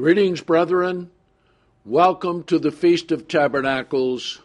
Greetings, brethren. Welcome to the Feast of Tabernacles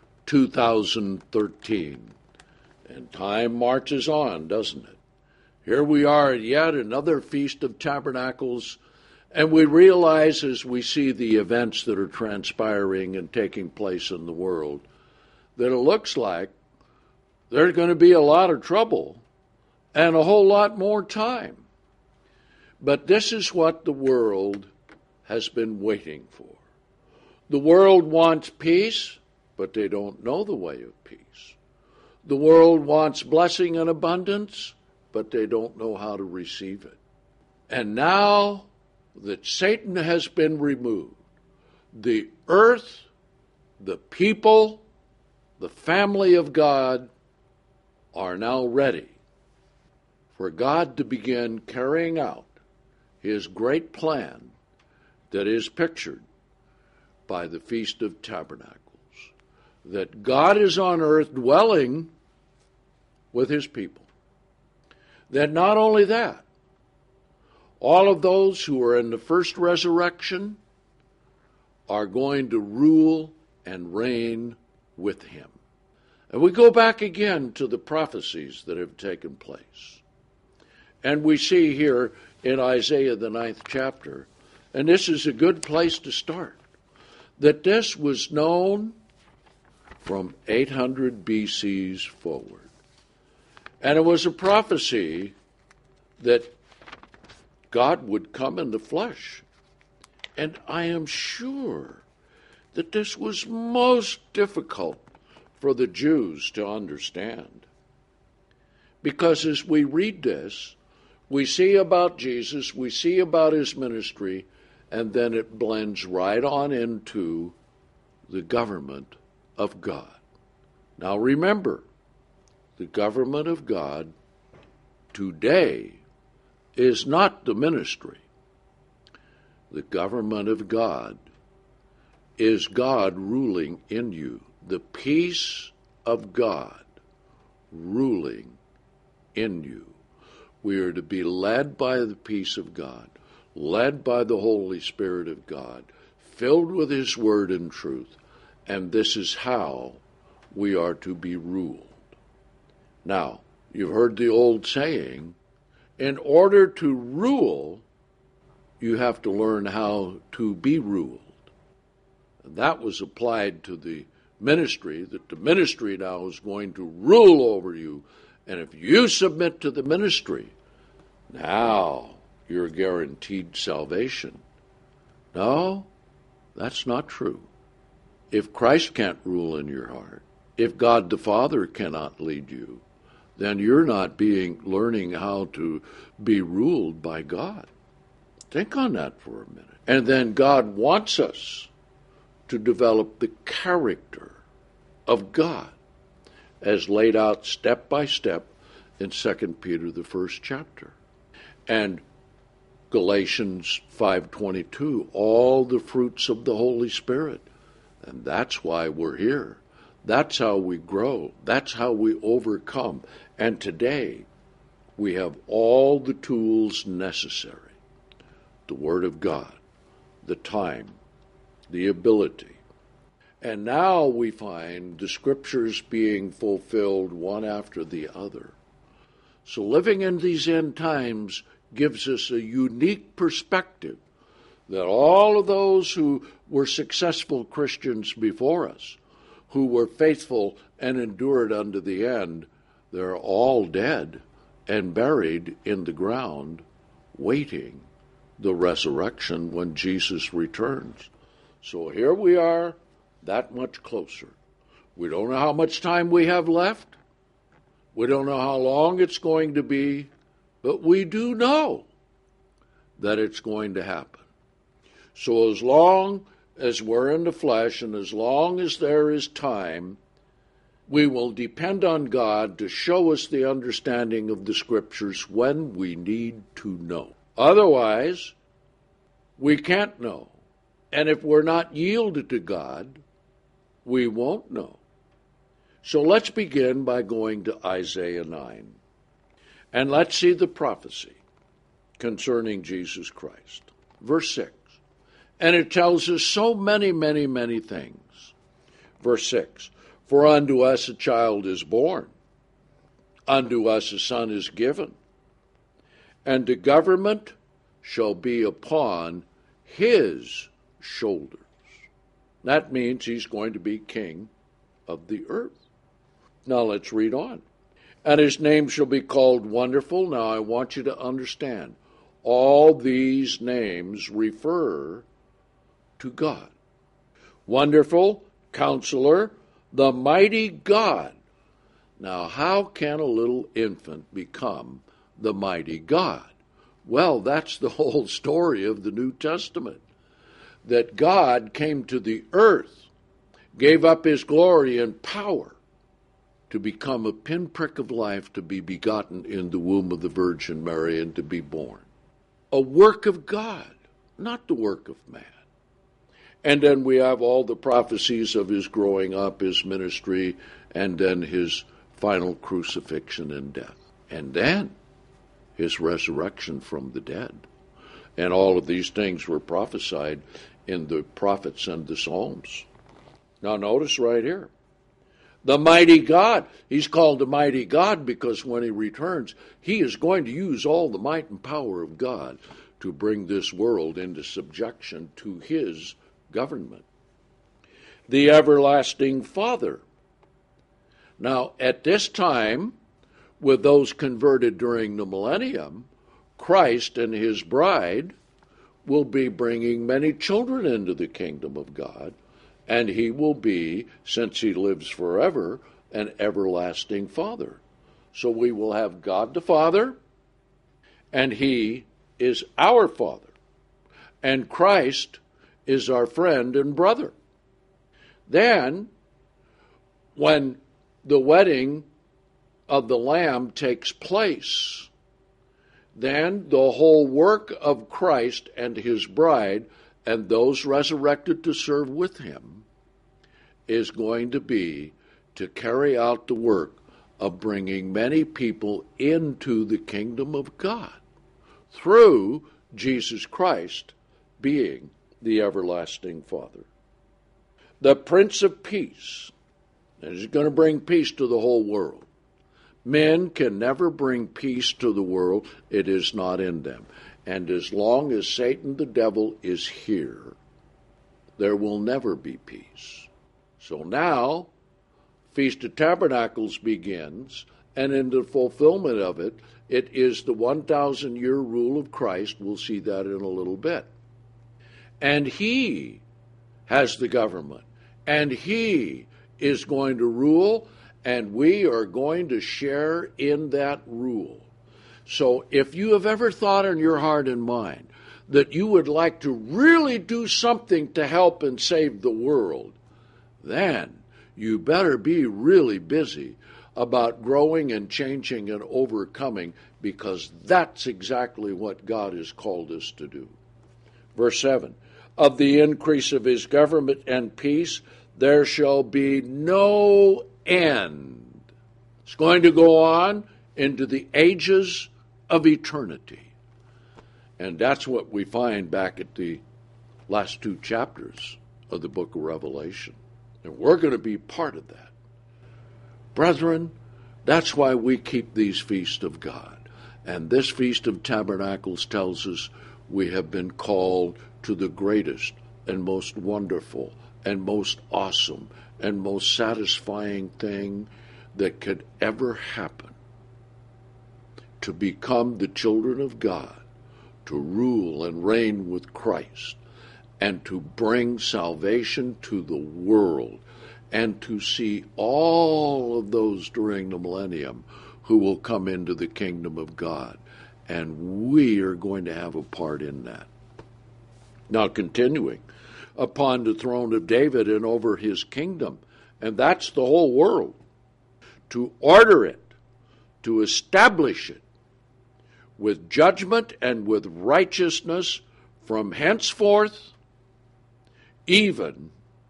2013. And time marches on, doesn't it? Here we are at yet another Feast of Tabernacles, and we realize as we see the events that are transpiring and taking place in the world that it looks like there's going to be a lot of trouble and a whole lot more time. But this is what the world has been waiting for. The world wants peace, but they don't know the way of peace. The world wants blessing and abundance, but they don't know how to receive it. And now that Satan has been removed, the earth, the people, the family of God are now ready for God to begin carrying out his great plan that is pictured by the Feast of Tabernacles, that God is on earth dwelling with his people. That not only that, all of those who are in the first resurrection are going to rule and reign with him. And we go back again to the prophecies that have taken place. And we see here in Isaiah, the 9th chapter, and this is a good place to start, that this was known from 800 BC's forward. And it was a prophecy that God would come in the flesh. And I am sure that this was most difficult for the Jews to understand. Because as we read this, we see about Jesus, we see about his ministry, and then it blends right on into the government of God. Now remember, the government of God today is not the ministry. The government of God is God ruling in you. The peace of God ruling in you. We are to be led by the peace of God, led by the Holy Spirit of God, filled with his word and truth, and this is how we are to be ruled. Now, you've heard the old saying, in order to rule, you have to learn how to be ruled. And that was applied to the ministry, that the ministry now is going to rule over you, and if you submit to the ministry, now you're guaranteed salvation. No, that's not true. If Christ can't rule in your heart, if God the Father cannot lead you, then you're not learning how to be ruled by God. Think on that for a minute. And then God wants us to develop the character of God as laid out step by step in 2 Peter, the first chapter. And Galatians 5:22, all the fruits of the Holy Spirit. And that's why we're here. That's how we grow. That's how we overcome. And today, we have all the tools necessary. The Word of God, the time, the ability. And now we find the Scriptures being fulfilled one after the other. So living in these end times gives us a unique perspective that all of those who were successful Christians before us, who were faithful and endured unto the end, they're all dead and buried in the ground, waiting the resurrection when Jesus returns. So here we are, that much closer. We don't know how much time we have left. We don't know how long it's going to be, but we do know that it's going to happen. So as long as we're in the flesh and as long as there is time, we will depend on God to show us the understanding of the Scriptures when we need to know. Otherwise, we can't know. And if we're not yielded to God, we won't know. So let's begin by going to Isaiah 9. And let's see the prophecy concerning Jesus Christ. Verse 6. And it tells us so many, many, many things. Verse 6, for unto us a child is born, unto us a son is given, and the government shall be upon his shoulders. That means he's going to be king of the earth. Now let's read on. And his name shall be called Wonderful. Now I want you to understand, all these names refer to God. Wonderful, Counselor, the mighty God. Now how can a little infant become the mighty God? Well, that's the whole story of the New Testament. That God came to the earth, gave up his glory and power to become a pinprick of life, to be begotten in the womb of the Virgin Mary and to be born. A work of God, not the work of man. And then we have all the prophecies of his growing up, his ministry, and then his final crucifixion and death. And then his resurrection from the dead. And all of these things were prophesied in the prophets and the Psalms. Now notice right here. The mighty God. He's called the mighty God because when he returns, he is going to use all the might and power of God to bring this world into subjection to his government. The everlasting Father. Now, at this time, with those converted during the millennium, Christ and his bride will be bringing many children into the kingdom of God, and he will be, since he lives forever, an everlasting Father. So we will have God the Father, and he is our Father, and Christ is our friend and brother. Then, when the wedding of the Lamb takes place, then the whole work of Christ and his bride and those resurrected to serve with him is going to be to carry out the work of bringing many people into the kingdom of God through Jesus Christ being the everlasting Father. The Prince of Peace is going to bring peace to the whole world. Men can never bring peace to the world. It is not in them. And as long as Satan the devil is here, there will never be peace. So now, Feast of Tabernacles begins, and in the fulfillment of it, it is the 1,000-year rule of Christ. We'll see that in a little bit. And he has the government, and he is going to rule, and we are going to share in that rule. So if you have ever thought in your heart and mind that you would like to really do something to help and save the world, then you better be really busy about growing and changing and overcoming, because that's exactly what God has called us to do. Verse 7, of the increase of his government and peace there shall be no end. It's going to go on into the ages of eternity. And that's what we find back at the last 2 chapters of the book of Revelation. And we're going to be part of that. Brethren, that's why we keep these feasts of God. And this Feast of Tabernacles tells us we have been called to the greatest and most wonderful and most awesome and most satisfying thing that could ever happen. To become the children of God, to rule and reign with Christ, and to bring salvation to the world, and to see all of those during the millennium who will come into the kingdom of God. And we are going to have a part in that. Now, continuing, upon the throne of David and over his kingdom, and that's the whole world, to order it, to establish it, with judgment and with righteousness from henceforth, even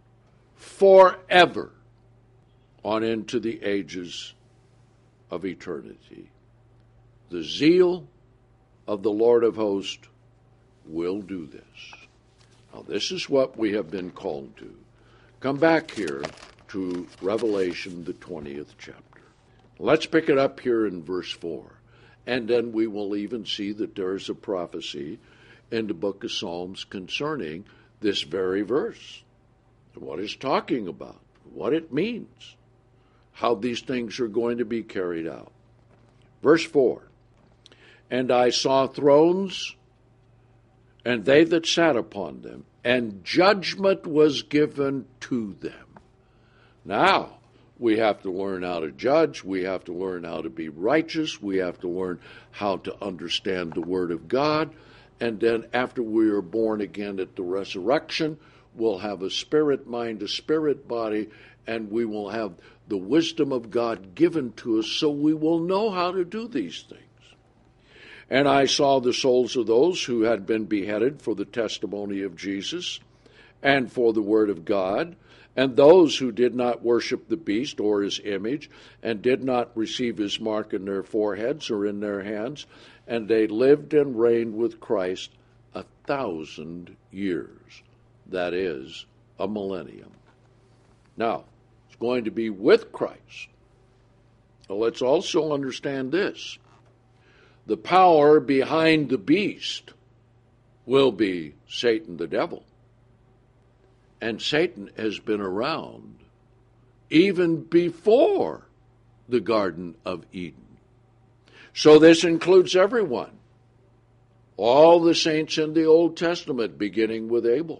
forever, on into the ages of eternity. The zeal of the Lord of hosts will do this. Now, this is what we have been called to. Come back here to Revelation, the 20th chapter. Let's pick it up here in verse 4. And then we will even see that there is a prophecy in the book of Psalms concerning this very verse. What it's talking about, what it means, how these things are going to be carried out. Verse 4. And I saw thrones, and they that sat upon them, and judgment was given to them. Now, we have to learn how to judge. We have to learn how to be righteous. We have to learn how to understand the Word of God. And then after we are born again at the resurrection, we'll have a spirit mind, a spirit body, and we will have the wisdom of God given to us so we will know how to do these things. And I saw the souls of those who had been beheaded for the testimony of Jesus and for the Word of God, and those who did not worship the beast or his image, and did not receive his mark in their foreheads or in their hands, and they lived and reigned with Christ 1,000 years. That is, a millennium. Now, it's going to be with Christ. Now, let's also understand this. The power behind the beast will be Satan the devil. And Satan has been around even before the Garden of Eden. So this includes everyone. All the saints in the Old Testament, beginning with Abel.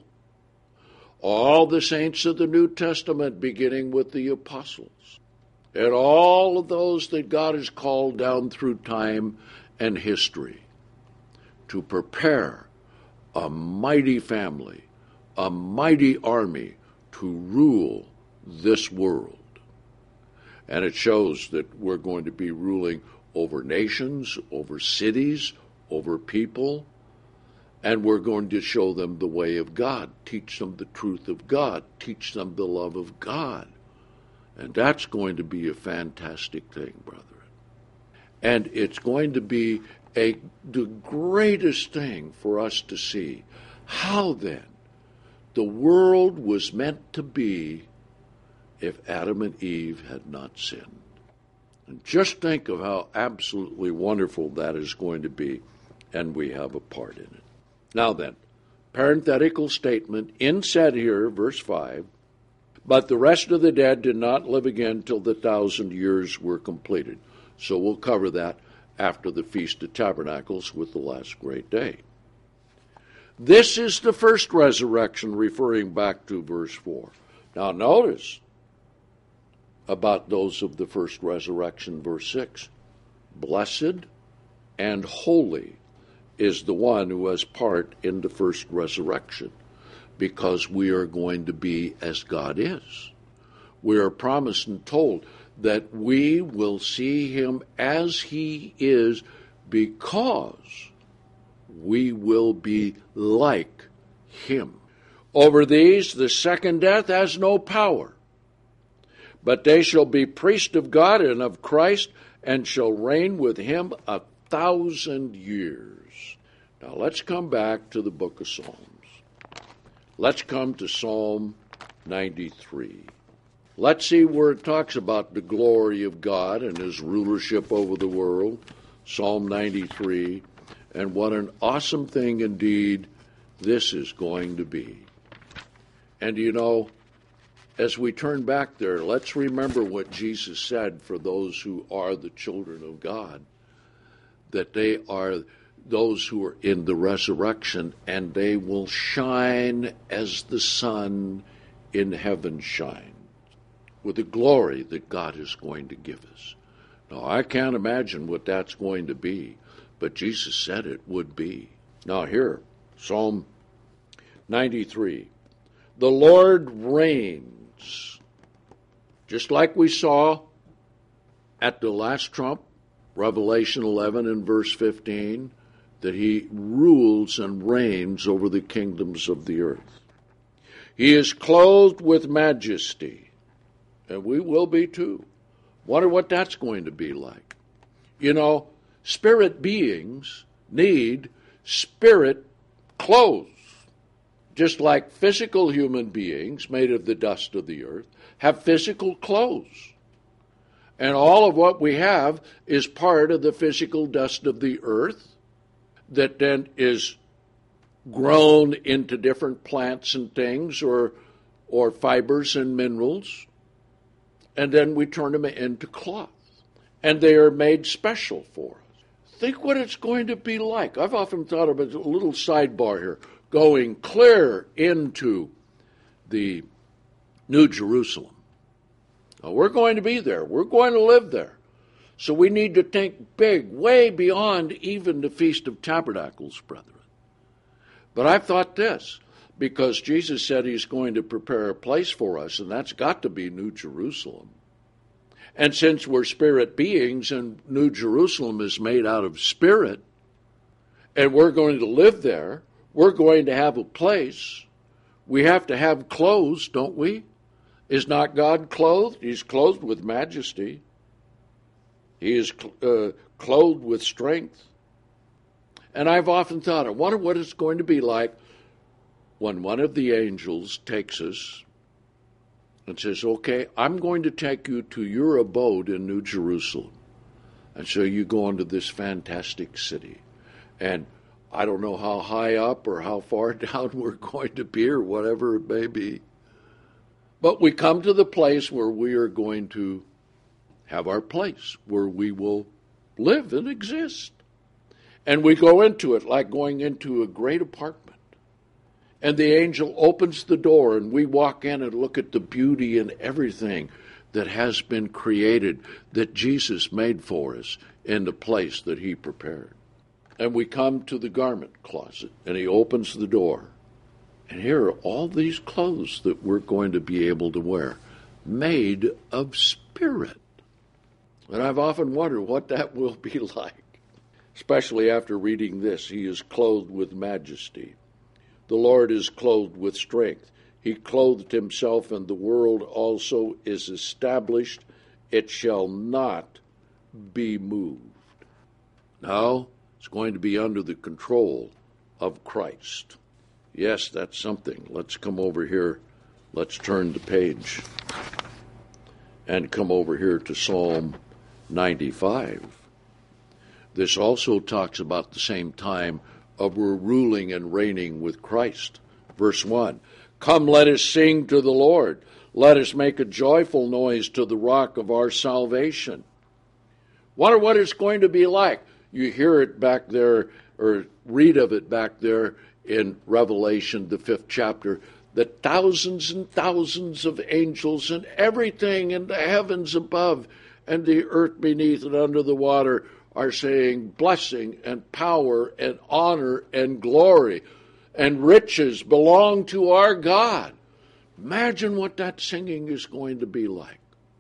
All the saints of the New Testament, beginning with the apostles. And all of those that God has called down through time and history to prepare a mighty family, a mighty army to rule this world. And it shows that we're going to be ruling over nations, over cities, over people, and we're going to show them the way of God, teach them the truth of God, teach them the love of God. And that's going to be a fantastic thing, brethren. And it's going to be the greatest thing for us to see. How then the world was meant to be if Adam and Eve had not sinned. And just think of how absolutely wonderful that is going to be, and we have a part in it. Now then, parenthetical statement, inset here, verse 5, but the rest of the dead did not live again till the 1,000 years were completed. So we'll cover that after the Feast of Tabernacles with the last great day. This is the first resurrection, referring back to verse 4. Now notice about those of the first resurrection, verse 6. Blessed and holy is the one who has part in the first resurrection, because we are going to be as God is. We are promised and told that we will see him as he is, because we will be like him. Over these the second death has no power, but they shall be priests of God and of Christ, and shall reign with him 1,000 years. Now let's come back to the book of Psalms. Let's come to Psalm 93. Let's see where it talks about the glory of God and his rulership over the world. Psalm 93. And what an awesome thing indeed this is going to be. And you know, as we turn back there, let's remember what Jesus said for those who are the children of God, that they are those who are in the resurrection, and they will shine as the sun in heaven shines, with the glory that God is going to give us. Now, I can't imagine what that's going to be, but Jesus said it would be. Now here, Psalm 93. The Lord reigns, just like we saw at the last trump, Revelation 11 and verse 15, that he rules and reigns over the kingdoms of the earth. He is clothed with majesty, and we will be too. Wonder what that's going to be like. You know, spirit beings need spirit clothes. just like physical human beings made of the dust of the earth have physical clothes. And all of what we have is part of the physical dust of the earth that then is grown into different plants and things or fibers and minerals, and then we turn them into cloth. And they are made special for us. Think what it's going to be like. I've often thought of it, a little sidebar here, going clear into the New Jerusalem. Now, we're going to be there. We're going to live there. So we need to think big, way beyond even the Feast of Tabernacles, brethren. But I've thought this, because Jesus said he's going to prepare a place for us, and that's got to be New Jerusalem. And since we're spirit beings and New Jerusalem is made out of spirit, and we're going to live there, we're going to have a place. We have to have clothes, don't we? Is not God clothed? He's clothed with majesty. He is clothed with strength. And I've often thought, I wonder what it's going to be like when one of the angels takes us and says, okay, I'm going to take you to your abode in New Jerusalem. And so you go into this fantastic city. And I don't know how high up or how far down we're going to be or whatever it may be. But we come to the place where we are going to have our place, where we will live and exist. And we go into it like going into a great apartment. And the angel opens the door, and we walk in and look at the beauty and everything that has been created, that Jesus made for us in the place that he prepared. And we come to the garment closet, and he opens the door. And here are all these clothes that we're going to be able to wear, made of spirit. And I've often wondered what that will be like, especially after reading this. He is clothed with majesty. The Lord is clothed with strength. He clothed himself, and the world also is established. It shall not be moved. Now, it's going to be under the control of Christ. Yes, that's something. Let's come over here. Let's turn the page and come over here to Psalm 95. This also talks about the same time of we're ruling and reigning with Christ. Verse 1, come, let us sing to the Lord. Let us make a joyful noise to the rock of our salvation. Wonder what it's going to be like. You hear it back there, or read of it back there in Revelation, the 5th chapter, that thousands and thousands of angels and everything in the heavens above and the earth beneath and under the water are saying blessing and power and honor and glory and riches belong to our God. Imagine what that singing is going to be like.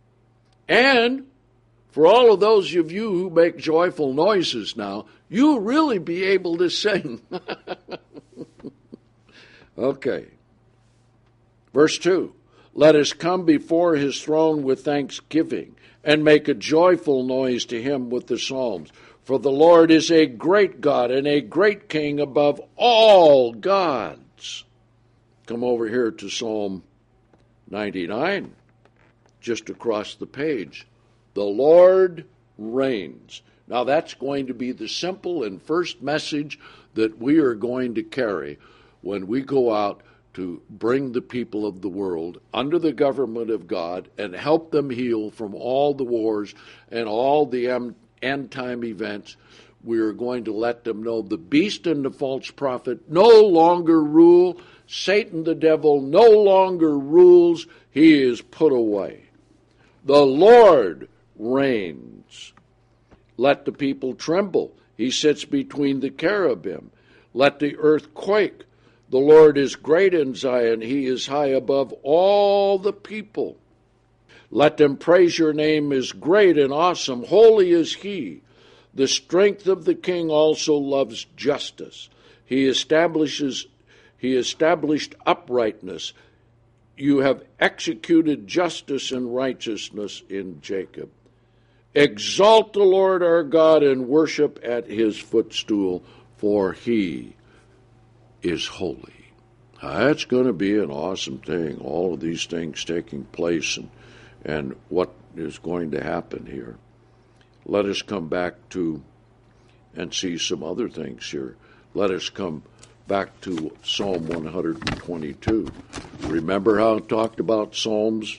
And for all of those of you who make joyful noises now, you'll really be able to sing. Okay. Verse 2, let us come before his throne with thanksgiving and make a joyful noise to him with the psalms. For the Lord is a great God and a great King above all gods. Come over here to Psalm 99, just across the page. The Lord reigns. Now that's going to be the simple and first message that we are going to carry when we go out to bring the people of the world under the government of God and help them heal from all the wars and all the end-time events. We are going to let them know the beast and the false prophet no longer rule. Satan, the devil, no longer rules. He is put away. The Lord reigns. Let the people tremble. He sits between the cherubim. Let the earth quake. The Lord is great in Zion. He is high above all the people. Let them praise your name is great and awesome. Holy is he. The strength of the king also loves justice. He established uprightness. You have executed justice and righteousness in Jacob. Exalt the Lord our God and worship at his footstool, for he is holy. It's going to be an awesome thing, all of these things taking place and what is going to happen here. Let us come back to and see some other things here. Let us come back to Psalm 122. Remember how it talked about Psalms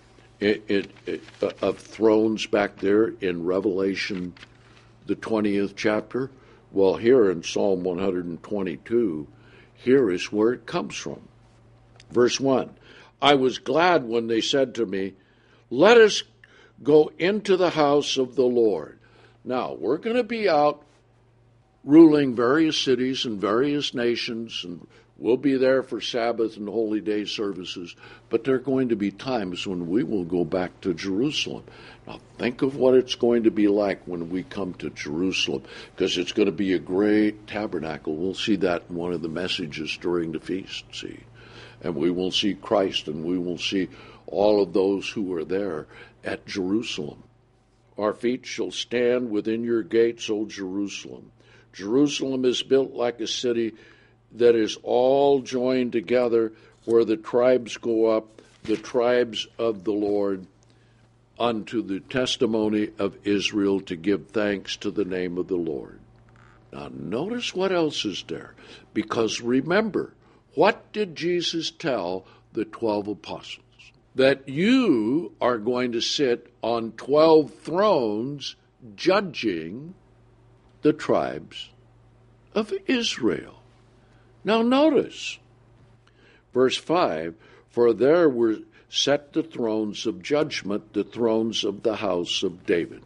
of thrones back there in Revelation, the 20th chapter? Well, here in Psalm 122, here is where it comes from. Verse 1, I was glad when they said to me, let us go into the house of the Lord. Now, we're going to be out ruling various cities and various nations, and we'll be there for Sabbath and holy day services, but there are going to be times when we will go back to Jerusalem. Now, think of what it's going to be like when we come to Jerusalem, because it's going to be a great tabernacle. We'll see that in one of the messages during the feast, see. And we will see Christ, and we will see all of those who are there at Jerusalem. Our feet shall stand within your gates, O Jerusalem. Jerusalem is built like a city that is all joined together, where the tribes go up, the tribes of the Lord, unto the testimony of Israel, to give thanks to the name of the Lord. Now notice what else is there, because remember, what did Jesus tell the 12 apostles? That you are going to sit on 12 thrones judging the tribes of Israel. Now notice, verse 5, for there were set the thrones of judgment, the thrones of the house of David.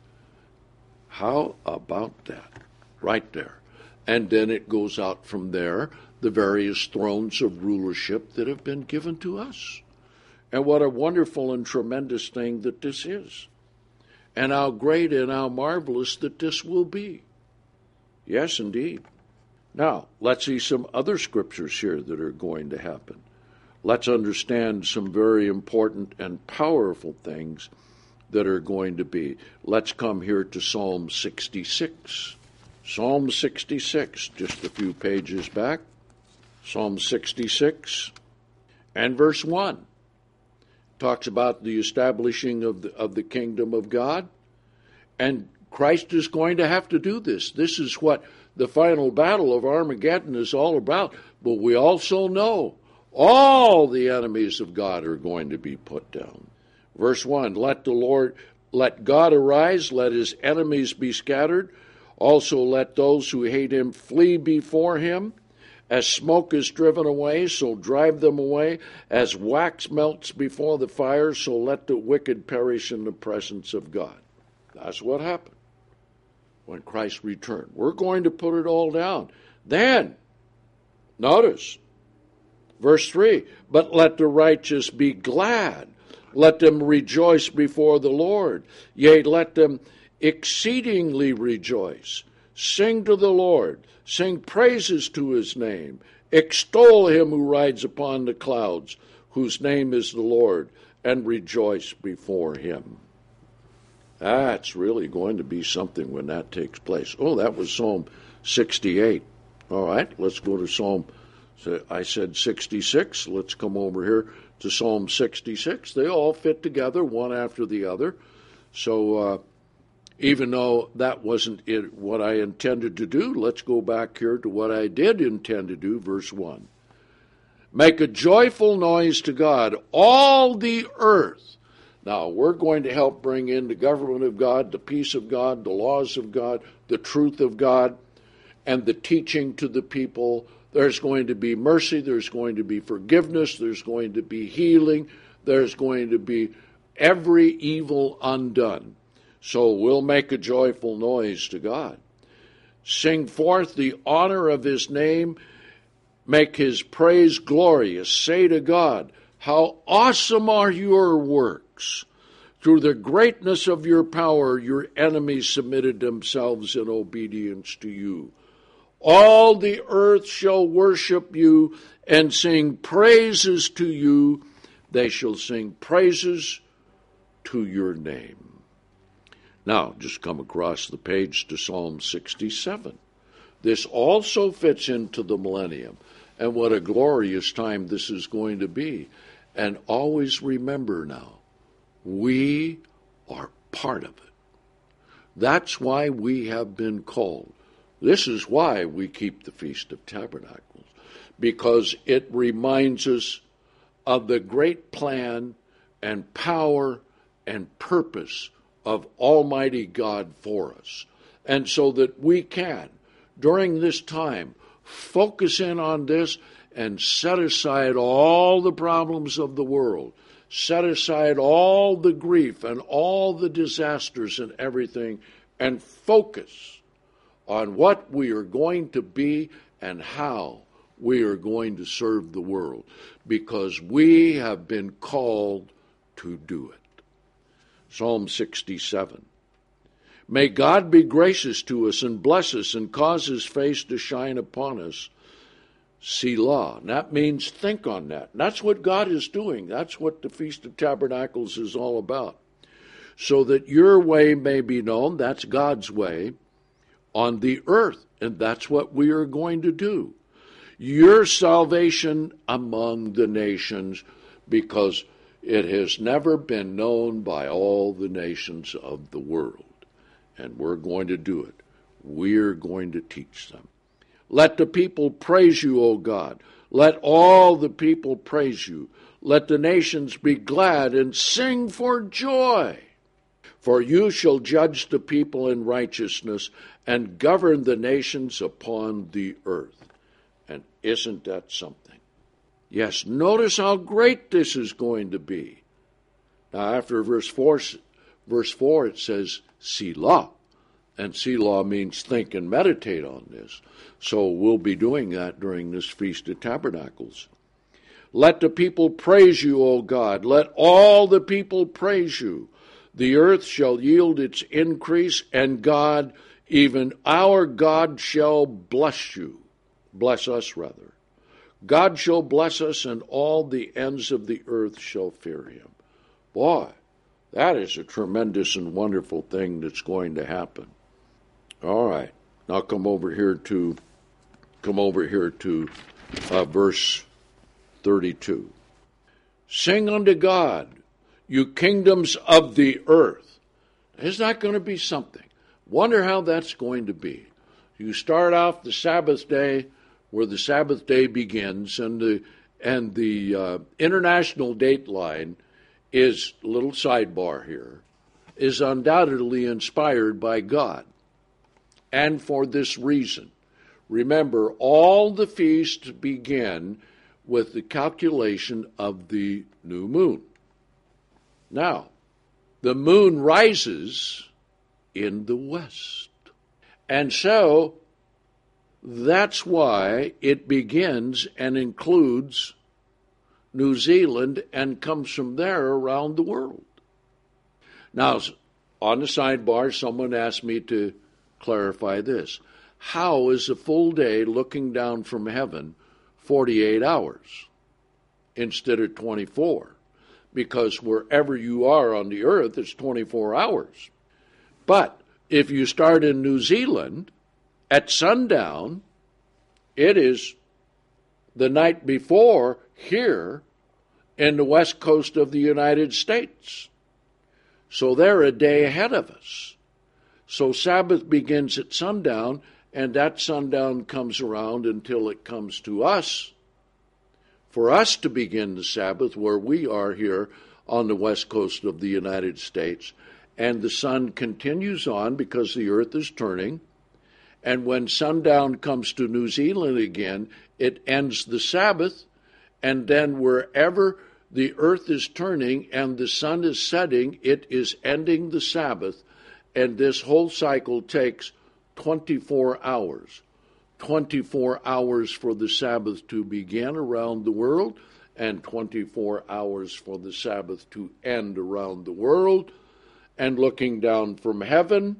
How about that? Right there. And then it goes out from there, the various thrones of rulership that have been given to us. And what a wonderful and tremendous thing that this is. And how great and how marvelous that this will be. Yes, indeed. Now, let's see some other scriptures here that are going to happen. Let's understand some very important and powerful things that are going to be. Let's come here to Psalm 66. Psalm 66, just a few pages back. Psalm 66 and verse 1 talks about the establishing of the kingdom of God. And Christ is going to have to do this. This is what the final battle of Armageddon is all about. But we also know all the enemies of God are going to be put down. Verse 1, let God arise, let his enemies be scattered. Also let those who hate him flee before him. As smoke is driven away, so drive them away. As wax melts before the fire, so let the wicked perish in the presence of God. That's what happened when Christ returned. We're going to put it all down. Then, notice, verse 3, but let the righteous be glad. Let them rejoice before the Lord. Yea, let them exceedingly rejoice. Sing to the Lord. Sing praises to his name. Extol him who rides upon the clouds, whose name is the Lord, and rejoice before him. That's really going to be something when that takes place. Oh, that was Psalm 68. All right, let's go to Psalm, I said 66. Let's come over here to Psalm 66. They all fit together, one after the other. So even though that wasn't what I intended to do, let's go back here to what I did intend to do, verse 1. Make a joyful noise to God, all the earth. Now, we're going to help bring in the government of God, the peace of God, the laws of God, the truth of God, and the teaching to the people. There's going to be mercy, there's going to be forgiveness, there's going to be healing, there's going to be every evil undone. So we'll make a joyful noise to God. Sing forth the honor of his name, make his praise glorious. Say to God, how awesome are your works. Through the greatness of your power, your enemies submitted themselves in obedience to you. All the earth shall worship you and sing praises to you. They shall sing praises to your name. Now, just come across the page to Psalm 67. This also fits into the millennium. and what a glorious time this is going to be. And always remember now, we are part of it. That's why we have been called. This is why we keep the Feast of Tabernacles, because it reminds us of the great plan and power and purpose of Almighty God for us. And so that we can, during this time, focus in on this and set aside all the problems of the world, set aside all the grief and all the disasters and everything, and focus on what we are going to be and how we are going to serve the world, because we have been called to do it. Psalm 67. May God be gracious to us and bless us and cause his face to shine upon us. Selah. And that means think on that. And that's what God is doing. That's what the Feast of Tabernacles is all about. So that your way may be known, that's God's way, on the earth. And that's what we are going to do. Your salvation among the nations, because it has never been known by all the nations of the world. And we're going to do it. We're going to teach them. Let the people praise you, O God. Let all the people praise you. Let the nations be glad and sing for joy. For you shall judge the people in righteousness and govern the nations upon the earth. And isn't that something? Yes, notice how great this is going to be. Now, after verse 4 it says, Selah. And Selah means think and meditate on this. So we'll be doing that during this Feast of Tabernacles. Let the people praise you, O God. Let all the people praise you. The earth shall yield its increase, and God, even our God, shall bless you. Bless us, rather. God shall bless us, and all the ends of the earth shall fear him. Boy, that is a tremendous and wonderful thing that's going to happen. All right, now come over here to verse 32. Sing unto God, you kingdoms of the earth. Isn't that going to be something? Wonder how that's going to be. You start off the Sabbath day where the Sabbath day begins, and the international date line is, a little sidebar here, is undoubtedly inspired by God. And for this reason, remember, all the feasts begin with the calculation of the new moon. Now, the moon rises in the west. And so, that's why it begins and includes New Zealand and comes from there around the world. Now, on the sidebar, someone asked me to clarify this. How is a full day looking down from heaven 48 hours instead of 24? Because wherever you are on the earth, it's 24 hours. But if you start in New Zealand, at sundown, it is the night before here in the west coast of the United States. So they're a day ahead of us. So Sabbath begins at sundown, and that sundown comes around until it comes to us. For us to begin the Sabbath where we are here on the west coast of the United States, and the sun continues on because the earth is turning, and when sundown comes to New Zealand again, it ends the Sabbath, and then wherever the earth is turning and the sun is setting, it is ending the Sabbath, and this whole cycle takes 24 hours. 24 hours for the Sabbath to begin around the world, and 24 hours for the Sabbath to end around the world. And looking down from heaven,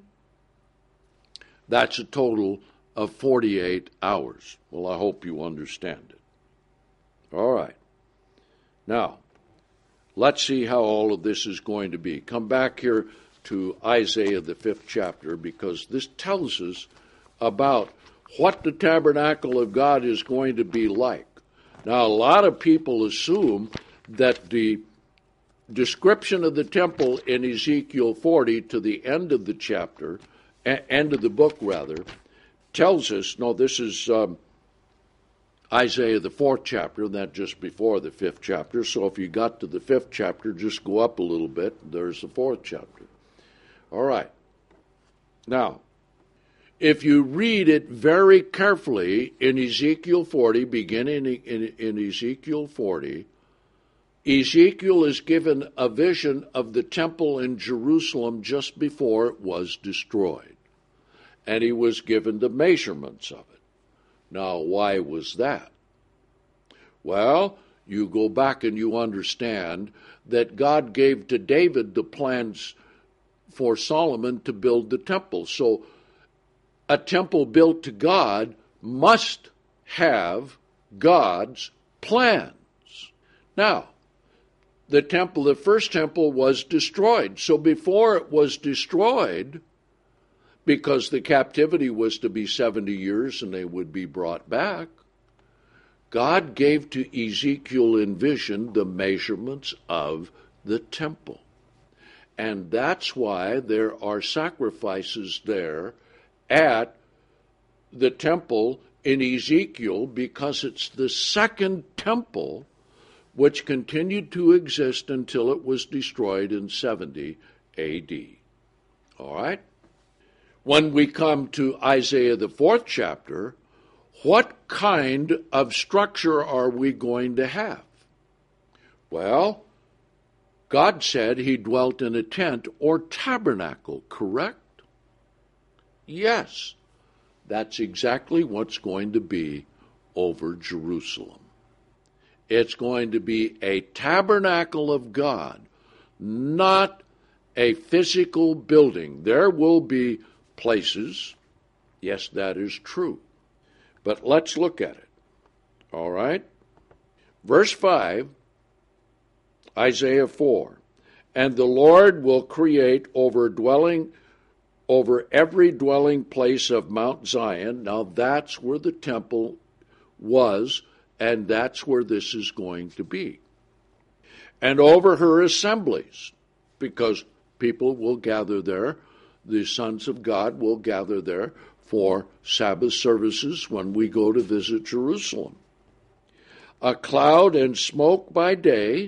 that's a total of 48 hours. Well, I hope you understand it. All right. Now, let's see how all of this is going to be. Come back here to Isaiah, the 5th chapter, because this tells us about what the tabernacle of God is going to be like. Now, a lot of people assume that the description of the temple in Ezekiel 40 to the end of the chapter, end of the book rather, tells us, no, this is Isaiah the 4th chapter, and that just before the 5th chapter. So if you got to the 5th chapter, just go up a little bit, there's the 4th chapter. All right. Now, if you read it very carefully in Ezekiel 40, beginning in Ezekiel 40, Ezekiel is given a vision of the temple in Jerusalem just before it was destroyed. And he was given the measurements of it. Now, why was that? Well, you go back and you understand that God gave to David the plans for Solomon to build the temple. So a temple built to God must have God's plans. Now, the first temple was destroyed. So before it was destroyed, because the captivity was to be 70 years and they would be brought back, God gave to Ezekiel in vision the measurements of the temple. And that's why there are sacrifices there at the temple in Ezekiel, because it's the second temple which continued to exist until it was destroyed in 70 A.D. All right? When we come to Isaiah the 4th chapter, what kind of structure are we going to have? Well, God said he dwelt in a tent or tabernacle, correct? Yes, that's exactly what's going to be over Jerusalem. It's going to be a tabernacle of God, not a physical building. There will be places, yes, that is true. But let's look at it. All right? Verse 5, Isaiah 4. And the Lord will create over every dwelling place of Mount Zion. Now that's where the temple was, and that's where this is going to be. And over her assemblies, because people will gather there, the sons of God will gather there for Sabbath services when we go to visit Jerusalem. A cloud and smoke by day,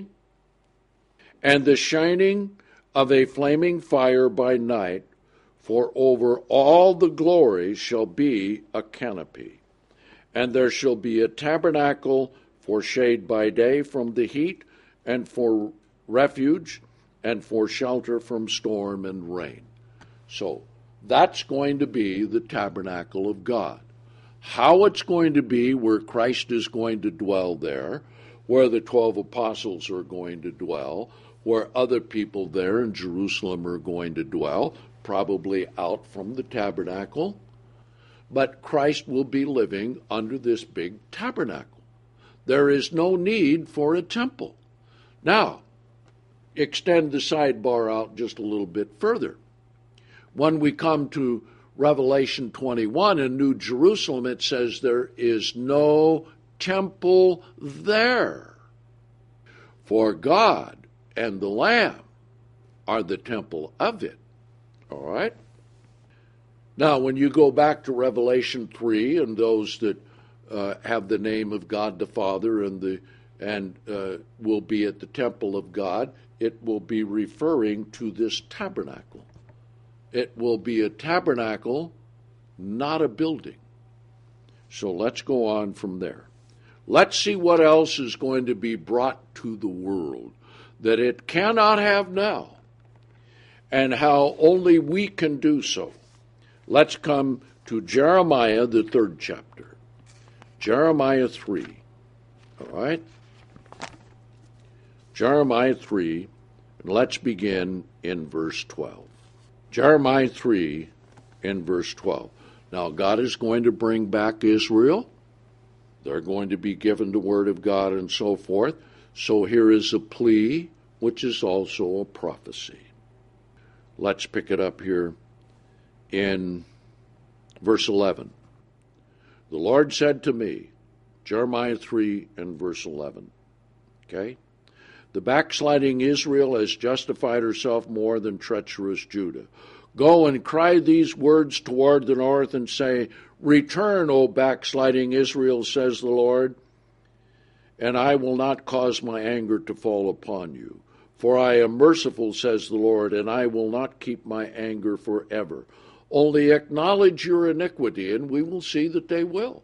and the shining of a flaming fire by night, for over all the glory shall be a canopy. And there shall be a tabernacle for shade by day from the heat, and for refuge, and for shelter from storm and rain. So that's going to be the tabernacle of God. How it's going to be, where Christ is going to dwell there, where the 12 apostles are going to dwell, where other people there in Jerusalem are going to dwell, probably out from the tabernacle. But Christ will be living under this big tabernacle. There is no need for a temple. Now, extend the sidebar out just a little bit further. When we come to Revelation 21 in New Jerusalem, it says there is no temple there. For God and the Lamb are the temple of it. All right? Now, when you go back to Revelation 3 and those that have the name of God the Father and will be at the temple of God, it will be referring to this tabernacle. It will be a tabernacle, not a building. So let's go on from there. Let's see what else is going to be brought to the world that it cannot have now, and how only we can do so. Let's come to Jeremiah, the 3rd chapter. Jeremiah 3. All right? Jeremiah 3, and let's begin in verse 12. Jeremiah 3 in verse 12. Now, God is going to bring back Israel. They're going to be given the word of God and so forth. So here is a plea, which is also a prophecy. Let's pick it up here in verse 11. The Lord said to me, Jeremiah 3 and verse 11. Okay? The backsliding Israel has justified herself more than treacherous Judah. Go and cry these words toward the north and say, Return, O backsliding Israel, says the Lord, and I will not cause my anger to fall upon you. For I am merciful, says the Lord, and I will not keep my anger forever. Only acknowledge your iniquity, and we will see that they will.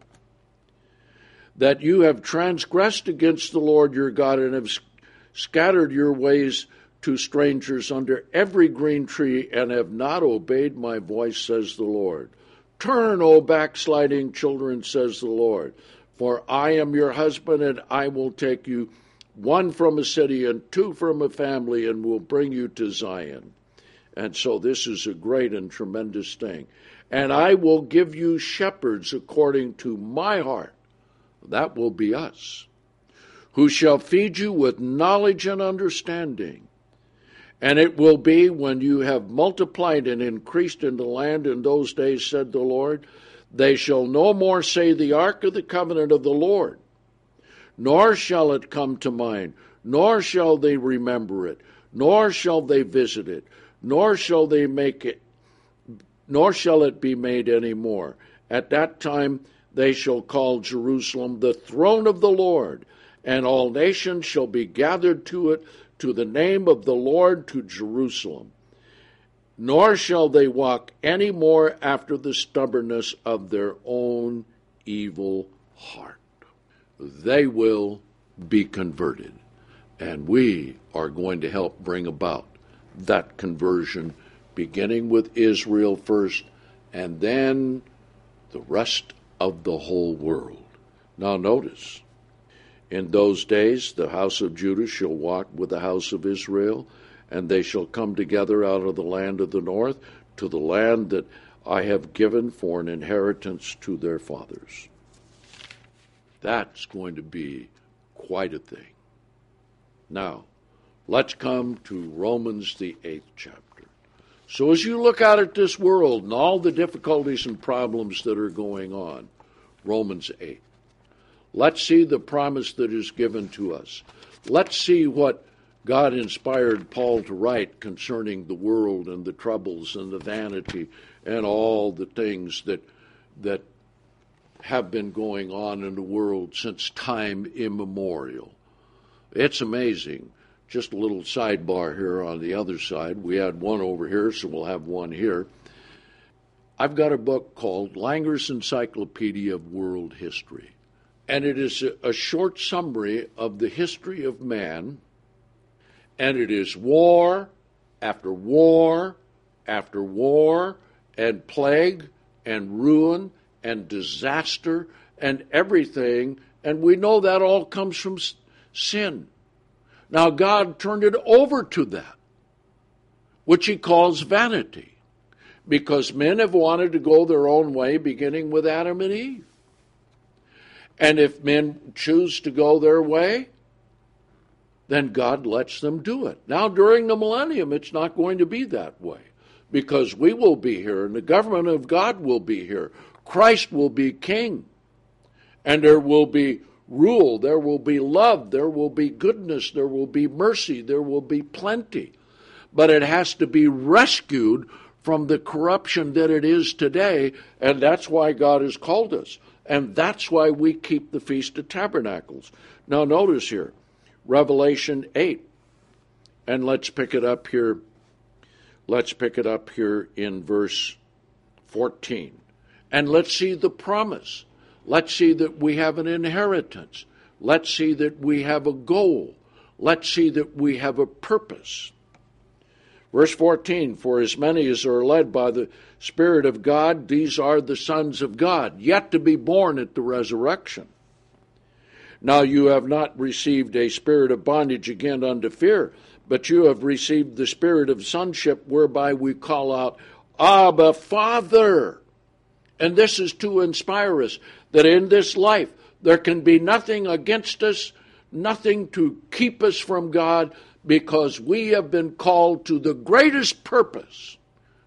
That you have transgressed against the Lord your God and have scattered your ways to strangers under every green tree and have not obeyed my voice, says the Lord. Turn, O backsliding children, says the Lord, for I am your husband, and I will take you, one from a city and two from a family, and will bring you to Zion. And so this is a great and tremendous thing. And I will give you shepherds according to my heart. That will be us, who shall feed you with knowledge and understanding. And it will be when you have multiplied and increased in the land in those days, said the Lord, they shall no more say the ark of the covenant of the Lord, nor shall it come to mind, nor shall they remember it, nor shall they visit it, nor shall they make it, nor shall it be made any more. At that time they shall call Jerusalem the throne of the Lord, and all nations shall be gathered to it, to the name of the Lord, to Jerusalem. Nor shall they walk any more after the stubbornness of their own evil heart. They will be converted, and we are going to help bring about that conversion, beginning with Israel first, and then the rest of the whole world. Now notice, in those days the house of Judah shall walk with the house of Israel, and they shall come together out of the land of the north to the land that I have given for an inheritance to their fathers. That's going to be quite a thing. Now, let's come to Romans, the 8th chapter. So as you look out at this world and all the difficulties and problems that are going on, Romans 8, let's see the promise that is given to us. Let's see what God inspired Paul to write concerning the world and the troubles and the vanity and all the things that have been going on in the world since time immemorial. It's amazing. Just a little sidebar here on the other side. We had one over here, so we'll have one here. I've got a book called Langer's Encyclopedia of World History, and it is a short summary of the history of man, and it is war after war after war, and plague and ruin and disaster and everything, and we know that all comes from sin. Now God turned it over to that, which he calls vanity, because men have wanted to go their own way, beginning with Adam and Eve. And if men choose to go their way, then God lets them do it. Now, during the millennium, it's not going to be that way, because we will be here, and the government of God will be here. Christ will be king, and there will be rule, there will be love, there will be goodness, there will be mercy, there will be plenty. But it has to be rescued from the corruption that it is today, and that's why God has called us. And that's why we keep the Feast of Tabernacles. Now notice here, Revelation 8, and let's pick it up here. Let's pick it up here in verse 14. And let's see the promise. Let's see that we have an inheritance. Let's see that we have a goal. Let's see that we have a purpose. Verse 14, for as many as are led by the Spirit of God, these are the sons of God, yet to be born at the resurrection. Now you have not received a spirit of bondage again unto fear, but you have received the spirit of sonship, whereby we call out, Abba, Father. And this is to inspire us that in this life there can be nothing against us, nothing to keep us from God, because we have been called to the greatest purpose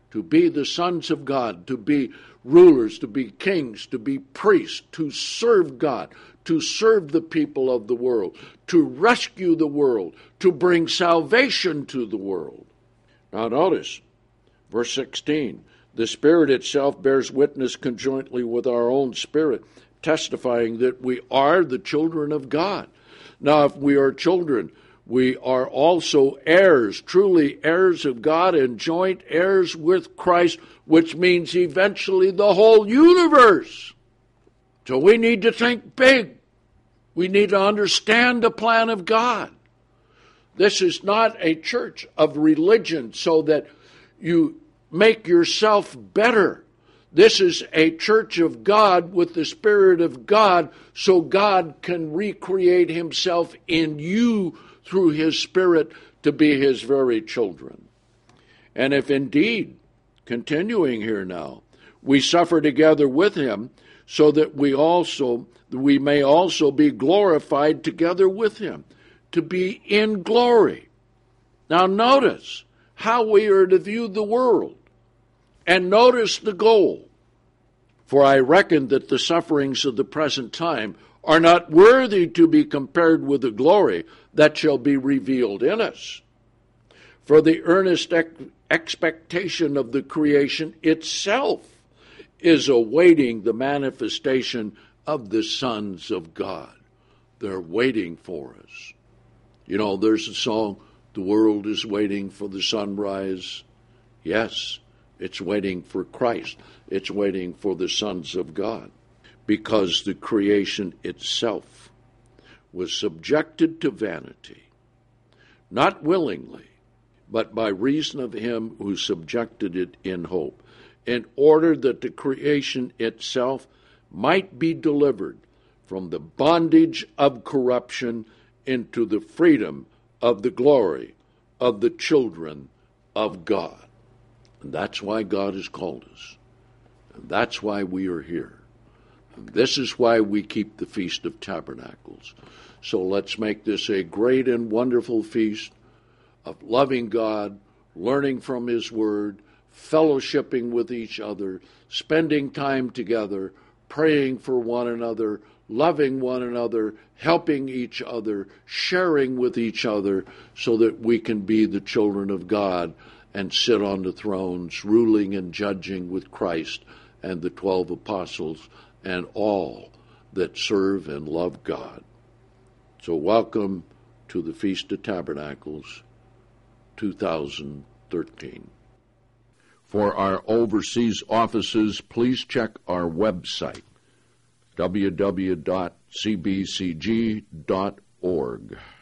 to be the sons of God, to be rulers, to be kings, to be priests, to serve God, to serve the people of the world, to rescue the world, to bring salvation to the world. Now notice, verse 16, the Spirit itself bears witness conjointly with our own spirit, testifying that we are the children of God. Now, if we are children, we are also heirs, truly heirs of God and joint heirs with Christ, which means eventually the whole universe. So we need to think big. We need to understand the plan of God. This is not a church of religion so that you make yourself better. This is a church of God with the Spirit of God, so God can recreate himself in you through his Spirit to be his very children. And if indeed, continuing here now, we suffer together with him, so that we may also be glorified together with him, to be in glory. Now notice how we are to view the world. And notice the goal. For I reckon that the sufferings of the present time are not worthy to be compared with the glory that shall be revealed in us. For the earnest expectation of the creation itself is awaiting the manifestation of the sons of God. They're waiting for us. You know, there's a song, the world is waiting for the sunrise. Yes, it's waiting for Christ. It's waiting for the sons of God. Because the creation itself was subjected to vanity, not willingly, but by reason of him who subjected it in hope, in order that the creation itself might be delivered from the bondage of corruption into the freedom of the glory of the children of God. And that's why God has called us. And that's why we are here. And this is why we keep the Feast of Tabernacles. So let's make this a great and wonderful feast of loving God, learning from his word, fellowshipping with each other, spending time together, praying for one another, loving one another, helping each other, sharing with each other, so that we can be the children of God and sit on the thrones, ruling and judging with Christ and the 12 apostles and all that serve and love God. So welcome to the Feast of Tabernacles 2013. For our overseas offices, please check our website, www.cbcg.org.